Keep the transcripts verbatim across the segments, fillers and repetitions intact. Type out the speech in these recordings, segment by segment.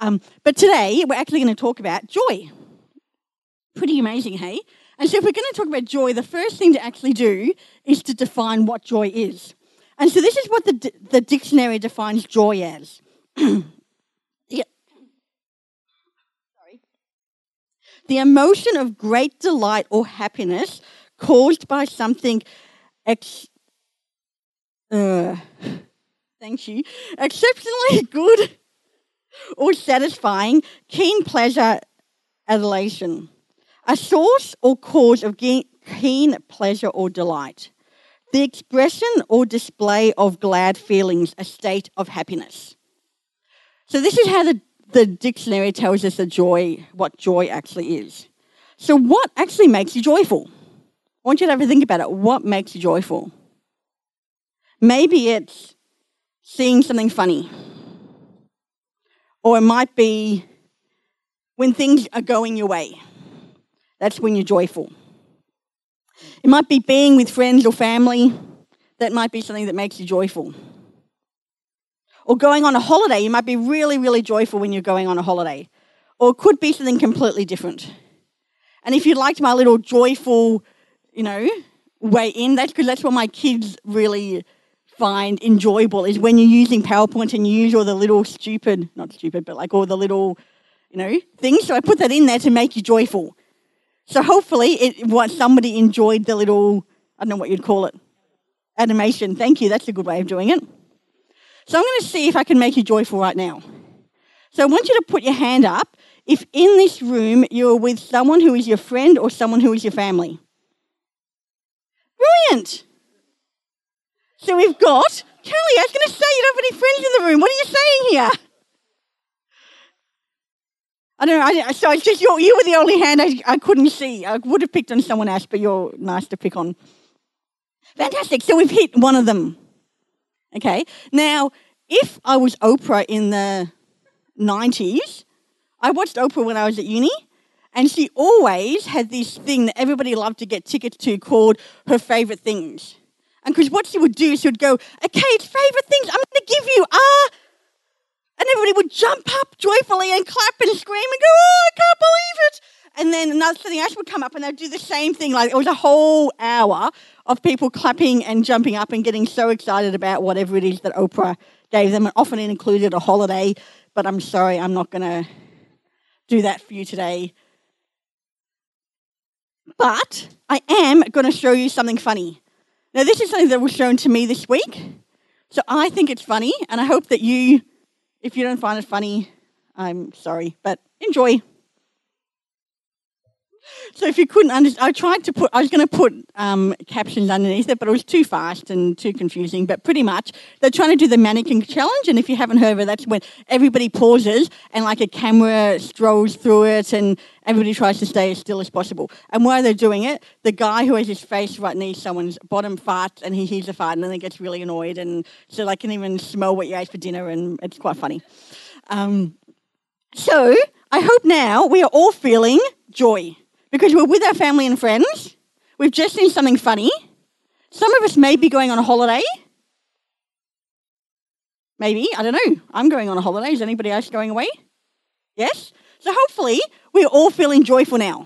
Um, but today, we're actually going to talk about joy. Pretty amazing, hey? And so if we're going to talk about joy, the first thing to actually do is to define what joy is. And so this is what the, the dictionary defines joy as. yeah. Sorry. The emotion of great delight or happiness caused by something ex- uh, thank you, exceptionally good or satisfying, keen pleasure, adulation. A source or cause of keen pleasure or delight. The expression or display of glad feelings, a state of happiness. So this is how the, the dictionary tells us the joy, what joy actually is. So what actually makes you joyful? I want you to have a think about it. What makes you joyful? Maybe it's seeing something funny. Or it might be when things are going your way. That's when you're joyful. It might be being with friends or family. That might be something that makes you joyful. Or going on a holiday. You might be really, really joyful when you're going on a holiday. Or it could be something completely different. And if you liked my little joyful, you know, way in, that's because that's what my kids really find enjoyable, is when you're using PowerPoint and you use all the little stupid, not stupid, but like all the little, you know, things. So I put that in there to make you joyful. So hopefully it what somebody enjoyed the little, I don't know what you'd call it, animation. Thank you, that's a good way of doing it. So I'm going to see if I can make you joyful right now. So I want you to put your hand up if in this room you're with someone who is your friend or someone who is your family. Brilliant. So we've got, Kelly, I was going to say you don't have any friends in the room. What are you saying here? I don't know, I, so it's just you, you were the only hand I, I couldn't see. I would have picked on someone else, but you're nice to pick on. Fantastic, so we've hit one of them. Okay, now, if I was Oprah in the nineties, I watched Oprah when I was at uni, and she always had this thing that everybody loved to get tickets to called her favourite things. And because what she would do, she would go, okay, it's favourite things, I'm going to give you ah, and everybody would jump up joyfully and clap and scream and go, oh, I can't believe it. And then another something else would come up and they'd do the same thing. Like it was a whole hour of people clapping and jumping up and getting so excited about whatever it is that Oprah gave them. And often it included a holiday, but I'm sorry, I'm not going to do that for you today. But I am going to show you something funny. Now, this is something that was shown to me this week. So I think it's funny, and I hope that you, if you don't find it funny, I'm sorry, but enjoy. So if you couldn't understand, I tried to put, I was going to put um, captions underneath it, but it was too fast and too confusing. But pretty much, they're trying to do the mannequin challenge, and if you haven't heard of it, that's when everybody pauses and like a camera strolls through it and everybody tries to stay as still as possible. And while they're doing it, the guy who has his face right near someone's bottom farts and he hears a fart and then he gets really annoyed, and so they can even smell what you ate for dinner, and it's quite funny. Um, so I hope now we are all feeling joy. Because we're with our family and friends. We've just seen something funny. Some of us may be going on a holiday. Maybe, I don't know. I'm going on a holiday. Is anybody else going away? Yes? So hopefully we're all feeling joyful now.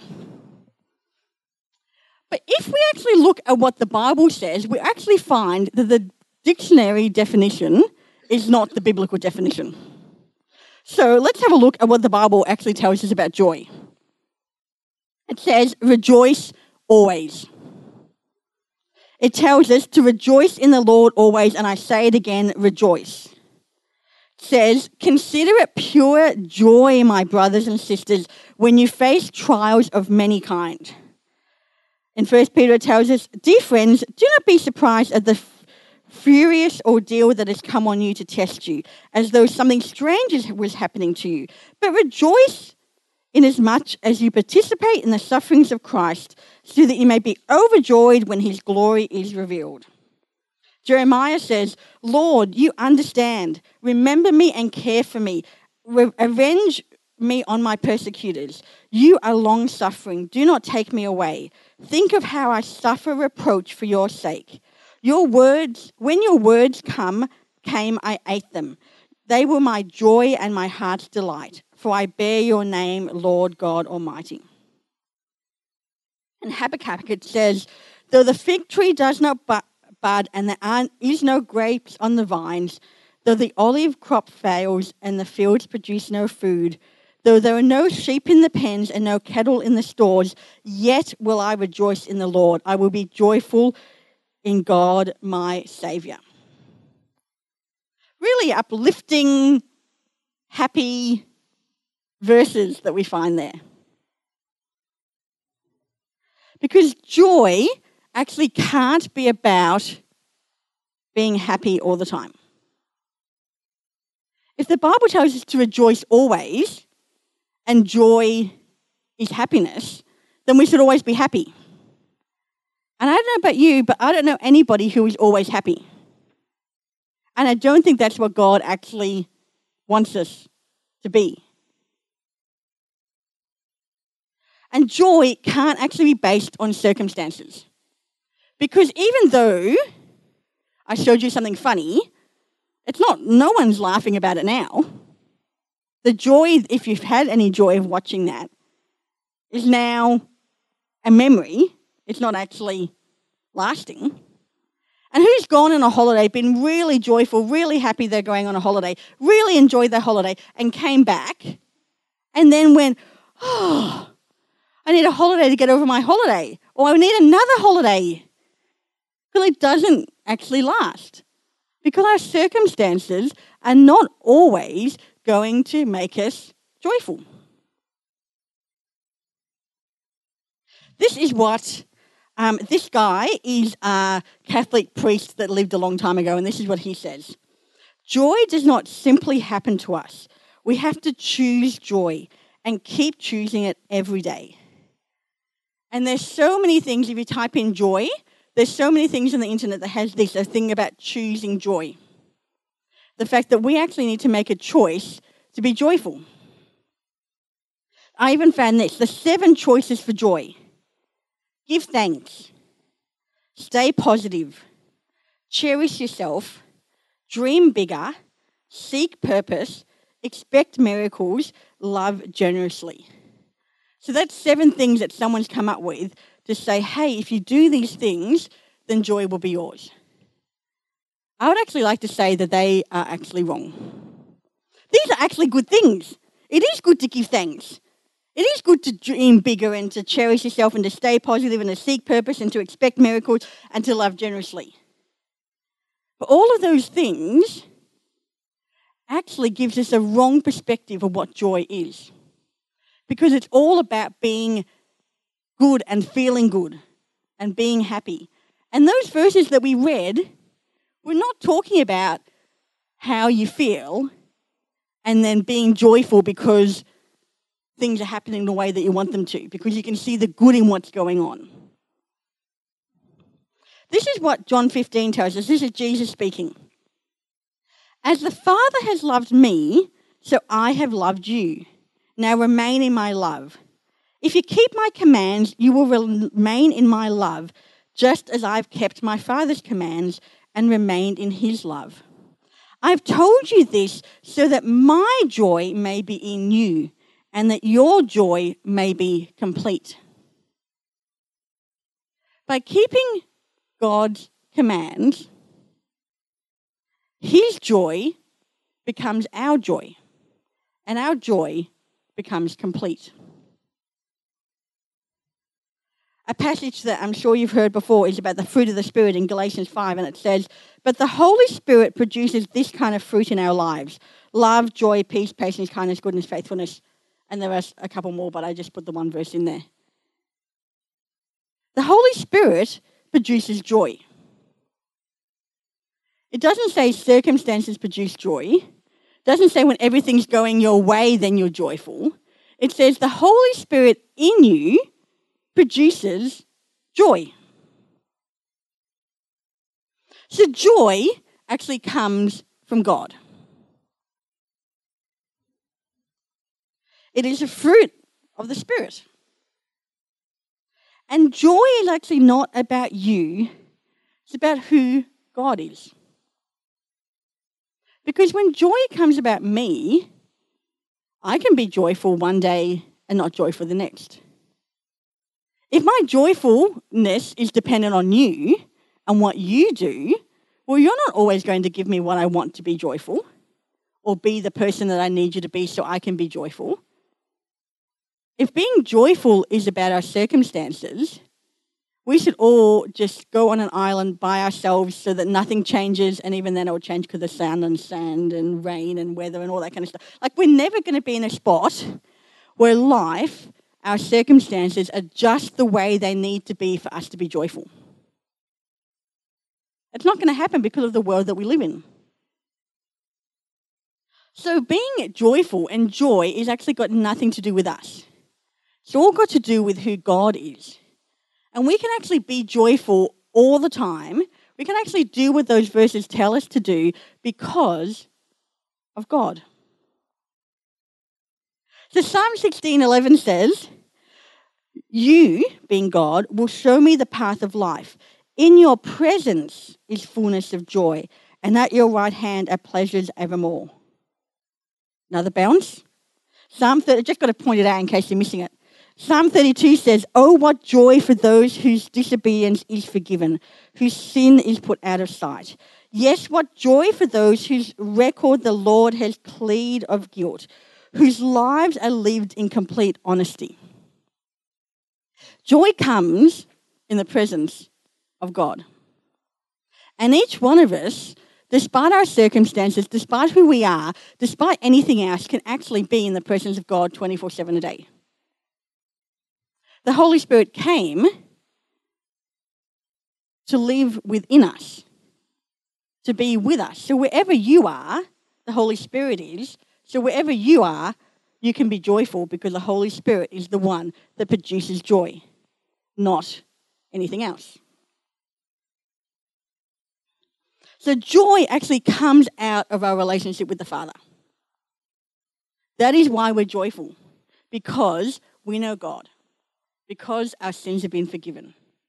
But if we actually look at what the Bible says, we actually find that the dictionary definition is not the biblical definition. So let's have a look at what the Bible actually tells us about joy. It says, rejoice always. It tells us to rejoice in the Lord always, and I say it again, rejoice. It says, consider it pure joy, my brothers and sisters, when you face trials of many kind. In First Peter it tells us, dear friends, do not be surprised at the f- furious ordeal that has come on you to test you, as though something strange was happening to you, but rejoice inasmuch as you participate in the sufferings of Christ, so that you may be overjoyed when his glory is revealed. Jeremiah says, Lord, you understand. Remember me and care for me. Re- avenge me on my persecutors. You are long-suffering. Do not take me away. Think of how I suffer reproach for your sake. Your words, when your words come, came, I ate them. They were my joy and my heart's delight, for I bear your name, Lord God Almighty. In Habakkuk it says, though the fig tree does not bud and there are, is no grapes on the vines, though the olive crop fails and the fields produce no food, though there are no sheep in the pens and no cattle in the stores, yet will I rejoice in the Lord. I will be joyful in God my Saviour. Really uplifting, happy verses that we find there. Because joy actually can't be about being happy all the time. If the Bible tells us to rejoice always, and joy is happiness, then we should always be happy. And I don't know about you, but I don't know anybody who is always happy. And I don't think that's what God actually wants us to be. And joy can't actually be based on circumstances. Because even though I showed you something funny, it's not, no one's laughing about it now. The joy, if you've had any joy of watching that, is now a memory. It's not actually lasting. And who's gone on a holiday, been really joyful, really happy they're going on a holiday, really enjoyed their holiday, and came back, and then went, oh, I need a holiday to get over my holiday, or I need another holiday. Because it doesn't actually last. Because our circumstances are not always going to make us joyful. This is what, um, this guy is a Catholic priest that lived a long time ago, and this is what he says. Joy does not simply happen to us. We have to choose joy and keep choosing it every day. And there's so many things, if you type in joy, there's so many things on the internet that has this, a thing about choosing joy. The fact that we actually need to make a choice to be joyful. I even found this, the seven choices for joy. Give thanks. Stay positive. Cherish yourself. Dream bigger. Seek purpose. Expect miracles. Love generously. So that's seven things that someone's come up with to say, hey, if you do these things, then joy will be yours. I would actually like to say that they are actually wrong. These are actually good things. It is good to give thanks. It is good to dream bigger and to cherish yourself and to stay positive and to seek purpose and to expect miracles and to love generously. But all of those things actually gives us a wrong perspective of what joy is. Because it's all about being good and feeling good and being happy. And those verses that we read, we're not talking about how you feel and then being joyful because things are happening the way that you want them to, because you can see the good in what's going on. This is what John fifteen tells us. This is Jesus speaking. As the Father has loved me, so I have loved you. Now remain in my love. If you keep my commands, you will remain in my love, just as I've kept my Father's commands and remained in his love. I've told you this so that my joy may be in you and that your joy may be complete. By keeping God's commands, his joy becomes our joy, and our joy becomes complete. A passage that I'm sure you've heard before is about the fruit of the Spirit in Galatians five, and it says, but the Holy Spirit produces this kind of fruit in our lives: love, joy, peace, patience, kindness, goodness, faithfulness. And there are a couple more, but I just put the one verse in there. The Holy Spirit produces joy. It doesn't say circumstances produce joy. It doesn't say when everything's going your way, then you're joyful. It says the Holy Spirit in you produces joy. So joy actually comes from God. It is a fruit of the Spirit. And joy is actually not about you. It's about who God is. Because when joy comes about me, I can be joyful one day and not joyful the next. If my joyfulness is dependent on you and what you do, well, you're not always going to give me what I want to be joyful or be the person that I need you to be so I can be joyful. If being joyful is about our circumstances, we should all just go on an island by ourselves so that nothing changes, and even then it will change because of sun and sand and rain and weather and all that kind of stuff. Like, we're never going to be in a spot where life, our circumstances, are just the way they need to be for us to be joyful. It's not going to happen because of the world that we live in. So being joyful and joy is actually got nothing to do with us. It's all got to do with who God is. And we can actually be joyful all the time. We can actually do what those verses tell us to do because of God. So Psalm sixteen eleven says, "You, being God, will show me the path of life. In your presence is fullness of joy, and at your right hand are pleasures evermore." Another bounce. Psalm thirty, just got to point it out in case you're missing it. Psalm thirty-two says, "Oh, what joy for those whose disobedience is forgiven, whose sin is put out of sight. Yes, what joy for those whose record the Lord has cleared of guilt, whose lives are lived in complete honesty." Joy comes in the presence of God. And each one of us, despite our circumstances, despite who we are, despite anything else, can actually be in the presence of God twenty-four seven a day. The Holy Spirit came to live within us, to be with us. So wherever you are, the Holy Spirit is. So wherever you are, you can be joyful because the Holy Spirit is the one that produces joy, not anything else. So joy actually comes out of our relationship with the Father. That is why we're joyful, because we know God, because our sins have been forgiven.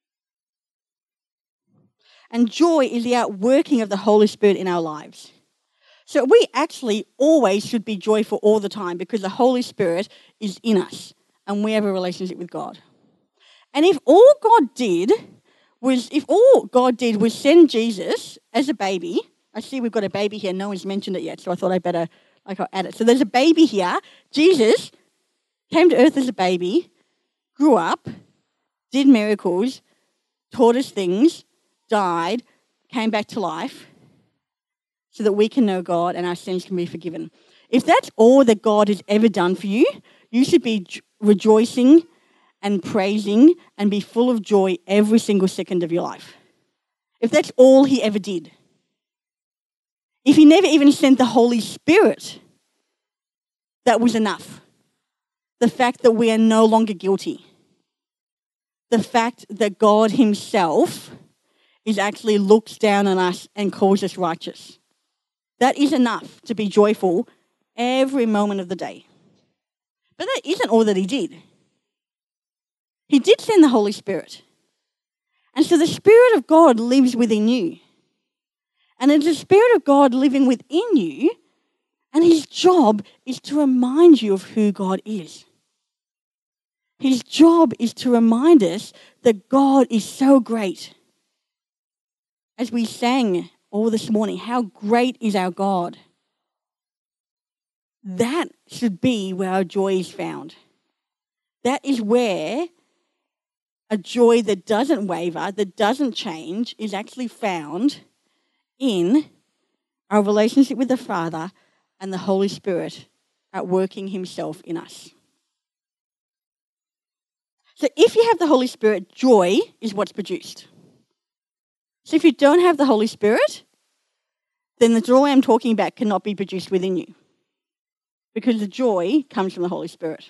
And joy is the outworking of the Holy Spirit in our lives. So we actually always should be joyful all the time because the Holy Spirit is in us and we have a relationship with God. And if all God did was, if all God did was send Jesus as a baby, I see we've got a baby here, no one's mentioned it yet, so I thought I better like I'll add it. So there's a baby here. Jesus came to earth as a baby, grew up, did miracles, taught us things, died, came back to life so that we can know God and our sins can be forgiven. If that's all that God has ever done for you, you should be rejoicing and praising and be full of joy every single second of your life. If that's all he ever did. If he never even sent the Holy Spirit, that was enough. The fact that we are no longer guilty. The fact that God himself is actually looks down on us and calls us righteous. That is enough to be joyful every moment of the day. But that isn't all that he did. He did send the Holy Spirit. And so the Spirit of God lives within you. And it's the Spirit of God living within you, and his job is to remind you of who God is. His job is to remind us that God is so great. As we sang all this morning, how great is our God. That should be where our joy is found. That is where a joy that doesn't waver, that doesn't change, is actually found in our relationship with the Father and the Holy Spirit at working himself in us. So if you have the Holy Spirit, joy is what's produced. So if you don't have the Holy Spirit, then the joy I'm talking about cannot be produced within you because the joy comes from the Holy Spirit.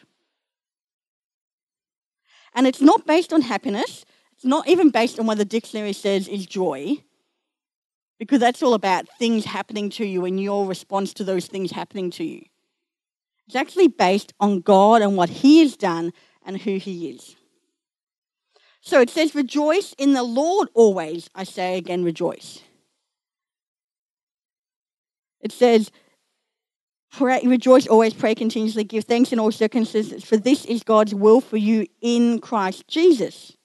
And it's not based on happiness. It's not even based on what the dictionary says is joy, because that's all about things happening to you and your response to those things happening to you. It's actually based on God and what he has done and who he is. So it says, "Rejoice in the Lord always." I say again, rejoice. It says, pray, rejoice always, pray continuously, give thanks in all circumstances, for this is God's will for you in Christ Jesus.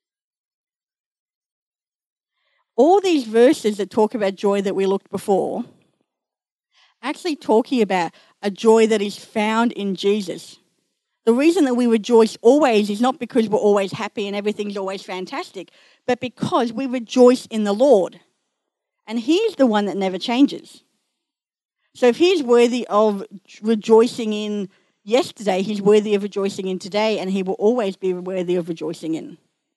All these verses that talk about joy that we looked before, actually talking about a joy that is found in Jesus. The reason that we rejoice always is not because we're always happy and everything's always fantastic, but because we rejoice in the Lord. And He's the one that never changes. So if He's worthy of rejoicing in yesterday, He's worthy of rejoicing in today, and He will always be worthy of rejoicing in.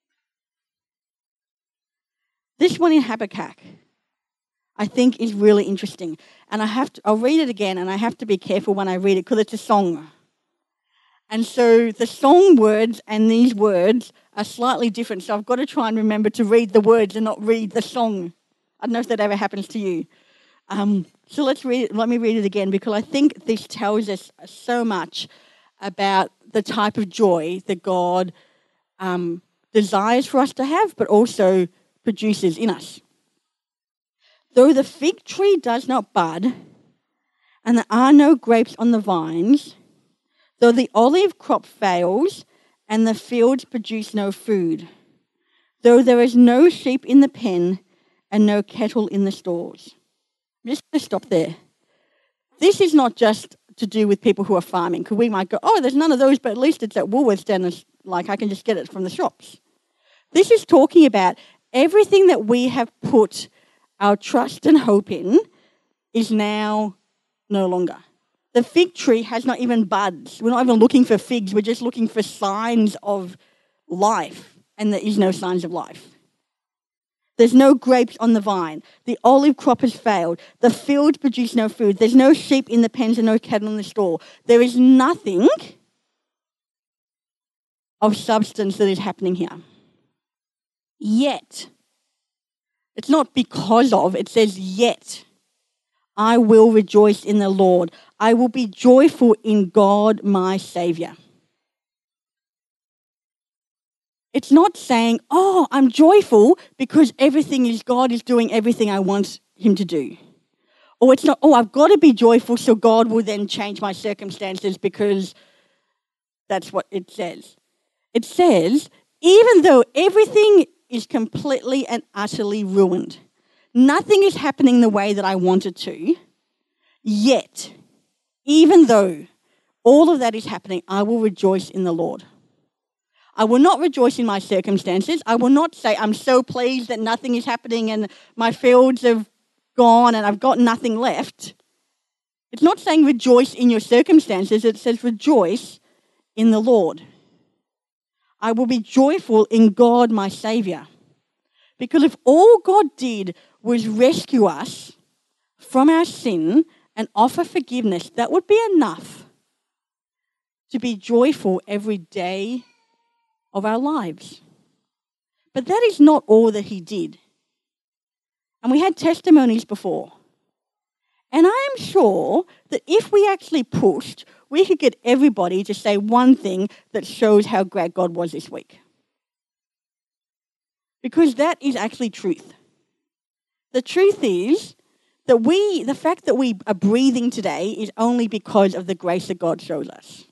This one in Habakkuk, I think, is really interesting. And I have to, I'll read it again, and I have to be careful when I read it because it's a song. And so the song words and these words are slightly different. So I've got to try and remember to read the words and not read the song. I don't know if that ever happens to you. Um, so let's read it. Let me read it again, because I think this tells us so much about the type of joy that God um, desires for us to have, but also produces in us. Though the fig tree does not bud, and there are no grapes on the vines, though the olive crop fails, and the fields produce no food, though there is no sheep in the pen, and no cattle in the stores. I'm just going to stop there. This is not just to do with people who are farming, because we might go, oh, there's none of those, but at least it's at Woolworths, then like I can just get it from the shops. This is talking about everything that we have put our trust and hope in is now no longer. The fig tree has not even buds. We're not even looking for figs. We're just looking for signs of life, and there is no signs of life. There's no grapes on the vine. The olive crop has failed. The fields produce no food. There's no sheep in the pens and no cattle in the stall. There is nothing of substance that is happening here. Yet, it's not because of, it says yet, I will rejoice in the Lord. I will be joyful in God, my Saviour. It's not saying, oh, I'm joyful because everything is, God is doing everything I want Him to do. Or it's not, oh, I've got to be joyful so God will then change my circumstances because that's what it says. It says, even though everything is completely and utterly ruined, nothing is happening the way that I want it to, yet, even though all of that is happening, I will rejoice in the Lord. I will not rejoice in my circumstances. I will not say, I'm so pleased that nothing is happening and my fields have gone and I've got nothing left. It's not saying rejoice in your circumstances. It says rejoice in the Lord. I will be joyful in God, my Saviour. Because if all God did was rescue us from our sin and offer forgiveness, that would be enough to be joyful every day of our lives. But that is not all that He did. And we had testimonies before. And I am sure that if we actually pushed, we could get everybody to say one thing that shows how great God was this week. Because that is actually truth. The truth is that we, the fact that we are breathing today is only because of the grace that God shows us.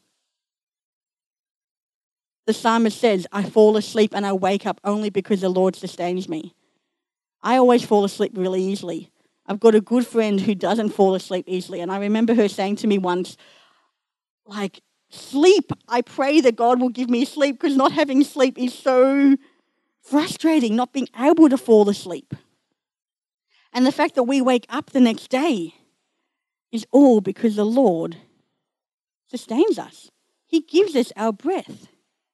The psalmist says, I fall asleep and I wake up only because the Lord sustains me. I always fall asleep really easily. I've got a good friend who doesn't fall asleep easily, and I remember her saying to me once, like, sleep. I pray that God will give me sleep because not having sleep is so frustrating, not being able to fall asleep. And the fact that we wake up the next day is all because the Lord sustains us. He gives us our breath.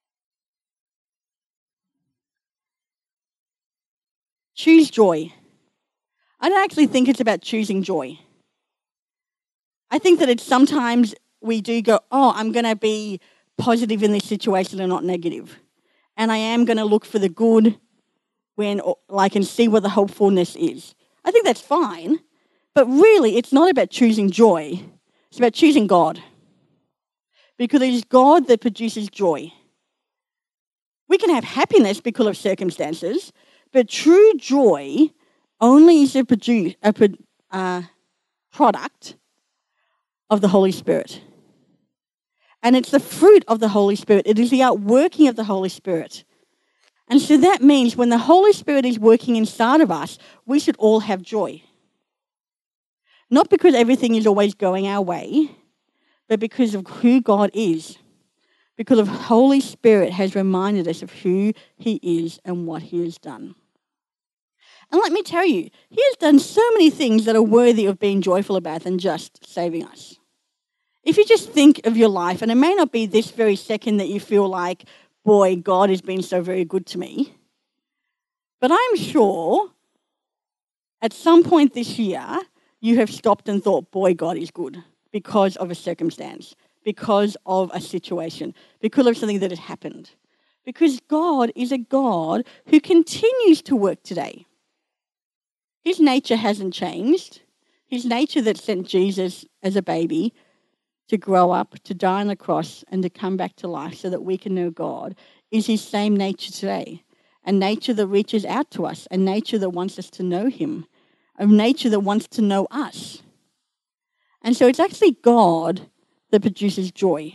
Choose joy. I don't actually think it's about choosing joy. I think that it's sometimes we do go, oh, I'm going to be positive in this situation and not negative. And I am going to look for the good when, like, and see what the hopefulness is. I think that's fine. But really, it's not about choosing joy. It's about choosing God. Because it is God that produces joy. We can have happiness because of circumstances, but true joy only is a produce, a, uh, product of the Holy Spirit. And it's the fruit of the Holy Spirit. It is the outworking of the Holy Spirit. And so that means when the Holy Spirit is working inside of us, we should all have joy. Not because everything is always going our way, but because of who God is. Because the Holy Spirit has reminded us of who He is and what He has done. And let me tell you, He has done so many things that are worthy of being joyful about than just saving us. If you just think of your life, and it may not be this very second that you feel like, boy, God has been so very good to me, but I'm sure at some point this year, you have stopped and thought, boy, God is good because of a circumstance, because of a situation, because of something that has happened. Because God is a God who continues to work today. His nature hasn't changed. His nature that sent Jesus as a baby to grow up, to die on the cross, and to come back to life so that we can know God is His same nature today. A nature that reaches out to us, a nature that wants us to know Him, a nature that wants to know us. And so it's actually God that produces joy.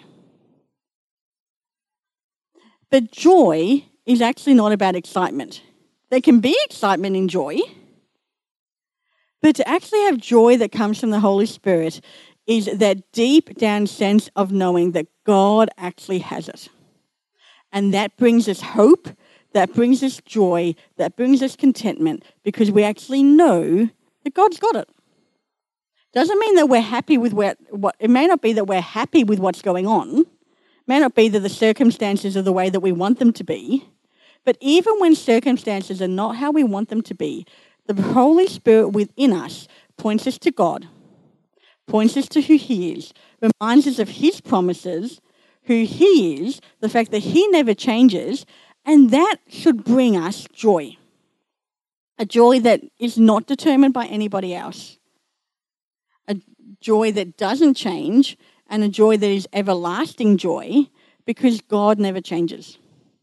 But joy is actually not about excitement. There can be excitement in joy, but to actually have joy that comes from the Holy Spirit is that deep down sense of knowing that God actually has it. And that brings us hope, that brings us joy, that brings us contentment, because we actually know that God's got it. Doesn't mean that we're happy with what, what it may not be that we're happy with what's going on. It may not be that the circumstances are the way that we want them to be. But even when circumstances are not how we want them to be, the Holy Spirit within us points us to God, points us to who He is, reminds us of His promises, who He is, the fact that He never changes, and that should bring us joy. A joy that is not determined by anybody else. A joy that doesn't change, and a joy that is everlasting joy because God never changes.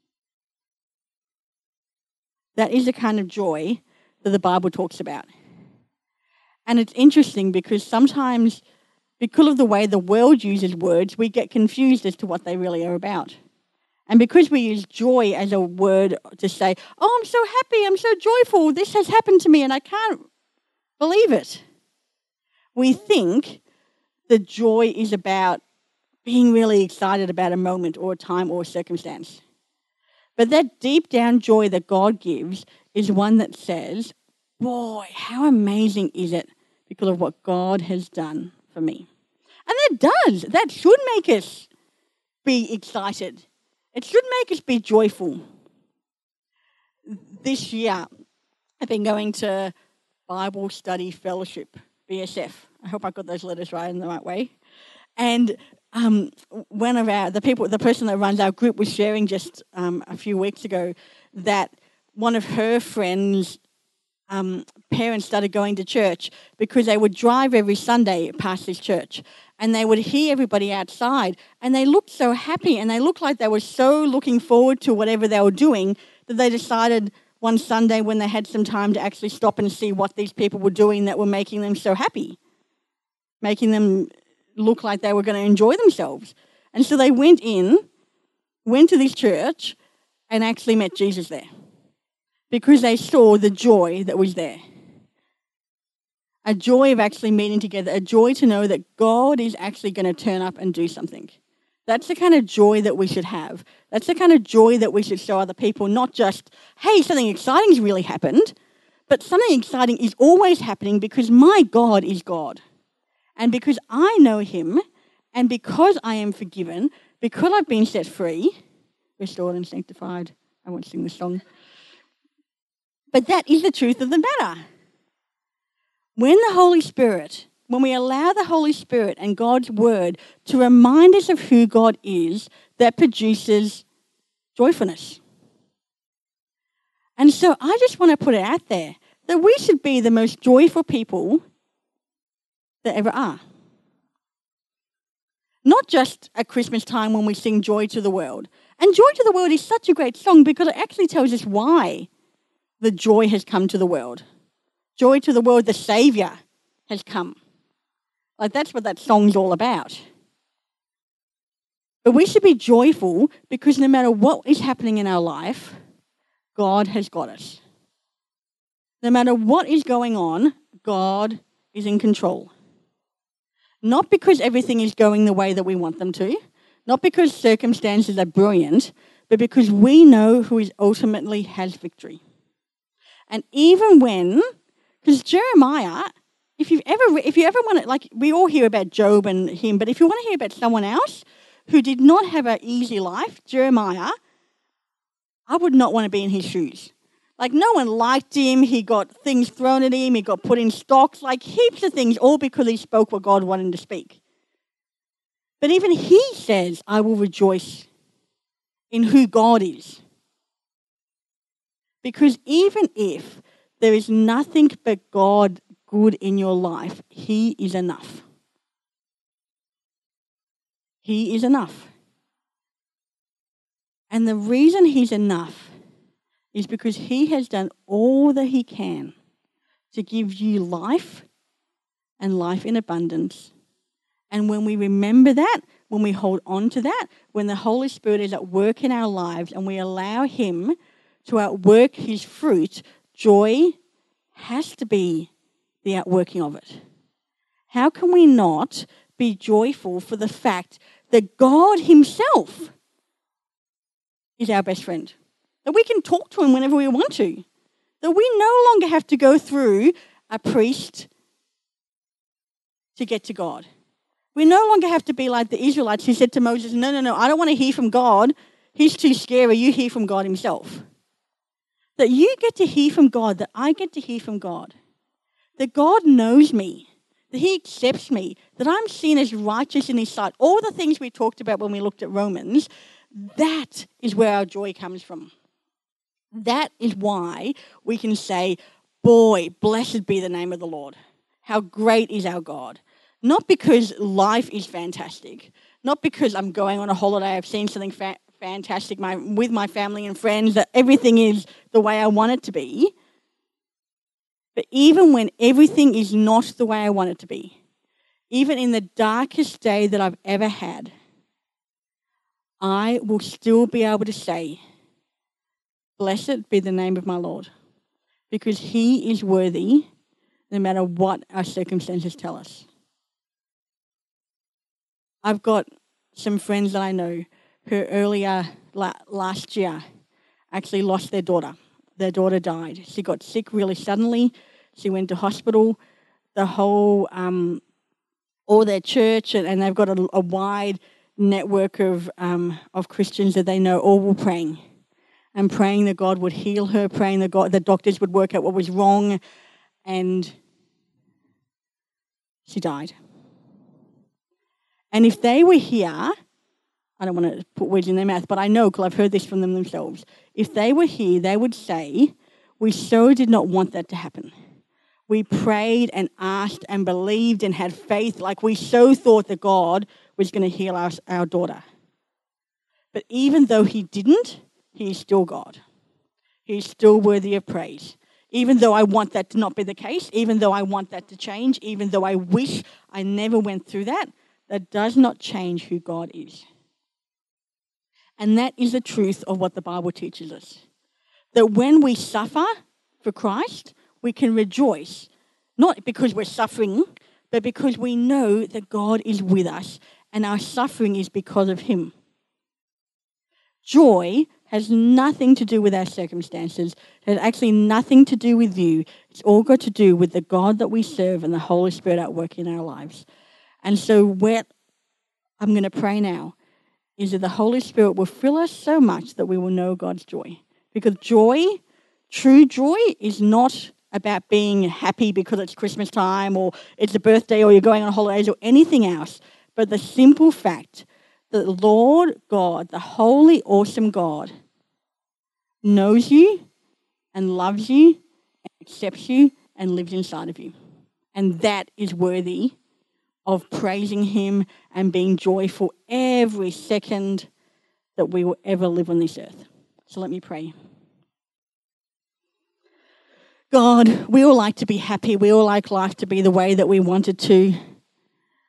That is the kind of joy that the Bible talks about. And it's interesting because sometimes, because of the way the world uses words, we get confused as to what they really are about. And because we use joy as a word to say, oh, I'm so happy, I'm so joyful, this has happened to me and I can't believe it. We think that joy is about being really excited about a moment or a time or a circumstance. But that deep down joy that God gives is one that says, boy, how amazing is it because of what God has done for me. And that does. That should make us be excited. It should make us be joyful. This year, I've been going to Bible Study Fellowship, B S F. I hope I got those letters right in the right way. And um, one of our, the people, the person that runs our group was sharing just um, a few weeks ago that one of her friends' um, parents started going to church because they would drive every Sunday past this church and they would hear everybody outside and they looked so happy and they looked like they were so looking forward to whatever they were doing that they decided one Sunday when they had some time to actually stop and see what these people were doing that were making them so happy, making them look like they were going to enjoy themselves. And so they went in, went to this church and actually met Jesus there because they saw the joy that was there. A joy of actually meeting together, a joy to know that God is actually going to turn up and do something. That's the kind of joy that we should have. That's the kind of joy that we should show other people, not just, hey, something exciting has really happened, but something exciting is always happening because my God is God. And because I know Him, and because I am forgiven, because I've been set free, restored and sanctified, I won't sing the song, but that is the truth of the matter. When the Holy Spirit, when we allow the Holy Spirit and God's Word to remind us of who God is, that produces joyfulness. And so I just want to put it out there that we should be the most joyful people that ever are. Not just at Christmas time when we sing Joy to the World. And Joy to the World is such a great song because it actually tells us why the joy has come to the world. Joy to the world, the Saviour has come. Like, that's what that song's all about. But we should be joyful because no matter what is happening in our life, God has got us. No matter what is going on, God is in control. Not because everything is going the way that we want them to, not because circumstances are brilliant, but because we know who is ultimately has victory. And even when, because Jeremiah, if you've ever, if you ever want to, like, we all hear about Job and him, but if you want to hear about someone else who did not have an easy life, Jeremiah, I would not want to be in his shoes. Like, no one liked him. He got things thrown at him. He got put in stocks, like heaps of things, all because he spoke what God wanted him to speak. But even he says, I will rejoice in who God is. Because even if there is nothing but God good in your life, he is enough. He is enough. And the reason he's enough is because he has done all that he can to give you life and life in abundance. And when we remember that, when we hold on to that, when the Holy Spirit is at work in our lives and we allow him to outwork his fruit, joy has to be the outworking of it. How can we not be joyful for the fact that God himself is our best friend? That we can talk to him whenever we want to. That we no longer have to go through a priest to get to God. We no longer have to be like the Israelites who said to Moses, no, no, no, I don't want to hear from God. He's too scary. You hear from God himself. That you get to hear from God, that I get to hear from God. That God knows me, that he accepts me, that I'm seen as righteous in his sight. All the things we talked about when we looked at Romans, that is where our joy comes from. That is why we can say, boy, blessed be the name of the Lord. How great is our God. Not because life is fantastic, not because I'm going on a holiday, I've seen something fa- fantastic my, with my family and friends, that everything is the way I want it to be. But even when everything is not the way I want it to be, even in the darkest day that I've ever had, I will still be able to say, blessed be the name of my Lord, because he is worthy no matter what our circumstances tell us. I've got some friends that I know who earlier la- last year actually lost their daughter. Their daughter died. She got sick really suddenly. She went to hospital. The whole, um, all their church, and, and they've got a, a wide network of um, of Christians that they know, all were praying. And praying that God would heal her, praying that God, the doctors would work out what was wrong, and she died. And if they were here, I don't want to put words in their mouth, but I know because I've heard this from them themselves. If they were here, they would say, we so did not want that to happen. We prayed and asked and believed and had faith, like we so thought that God was going to heal us, our daughter. But even though he didn't, he is still God. He is still worthy of praise. Even though I want that to not be the case, even though I want that to change, even though I wish I never went through that, that does not change who God is. And that is the truth of what the Bible teaches us. That when we suffer for Christ, we can rejoice, not because we're suffering, but because we know that God is with us and our suffering is because of him. Joy has nothing to do with our circumstances. It has actually nothing to do with you. It's all got to do with the God that we serve and the Holy Spirit at work in our lives. And so what I'm going to pray now is that the Holy Spirit will fill us so much that we will know God's joy. Because joy, true joy, is not about being happy because it's Christmas time or it's a birthday or you're going on holidays or anything else. But the simple fact that the Lord God, the holy, awesome God, knows you and loves you and accepts you and lives inside of you. And that is worthy of praising him and being joyful every second that we will ever live on this earth. So let me pray. God, we all like to be happy. We all like life to be the way that we want it to.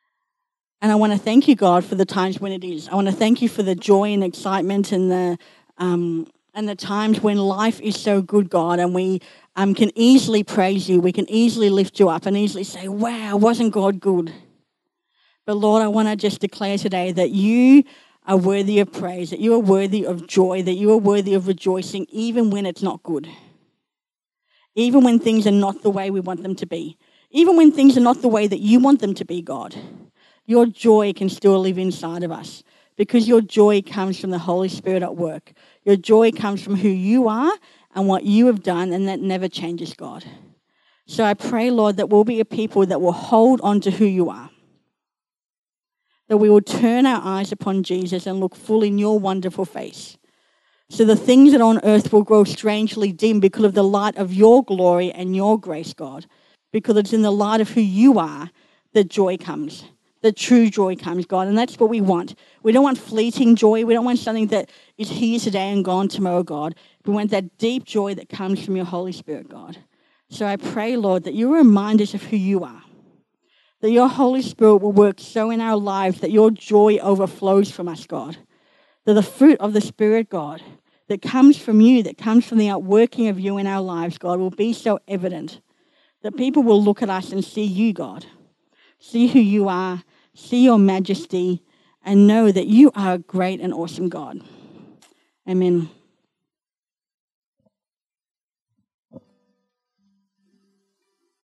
And I want to thank you, God, for the times when it is. I want to thank you for the joy and excitement and the um, and the times when life is so good, God, and we um, can easily praise you. We can easily lift you up and easily say, wow, wasn't God good? But Lord, I want to just declare today that you are worthy of praise, that you are worthy of joy, that you are worthy of rejoicing even when it's not good, even when things are not the way we want them to be, even when things are not the way that you want them to be, God. Your joy can still live inside of us because your joy comes from the Holy Spirit at work. Your joy comes from who you are and what you have done, and that never changes, God. So I pray, Lord, that we'll be a people that will hold on to who you are, that we will turn our eyes upon Jesus and look full in your wonderful face. So the things that are on earth will grow strangely dim because of the light of your glory and your grace, God, because it's in the light of who you are that joy comes. The true joy comes, God, and that's what we want. We don't want fleeting joy. We don't want something that is here today and gone tomorrow, God. We want that deep joy that comes from your Holy Spirit, God. So I pray, Lord, that you remind us of who you are, that your Holy Spirit will work so in our lives that your joy overflows from us, God, that the fruit of the Spirit, God, that comes from you, that comes from the outworking of you in our lives, God, will be so evident that people will look at us and see you, God, see who you are, see your majesty, and know that you are a great and awesome God. Amen.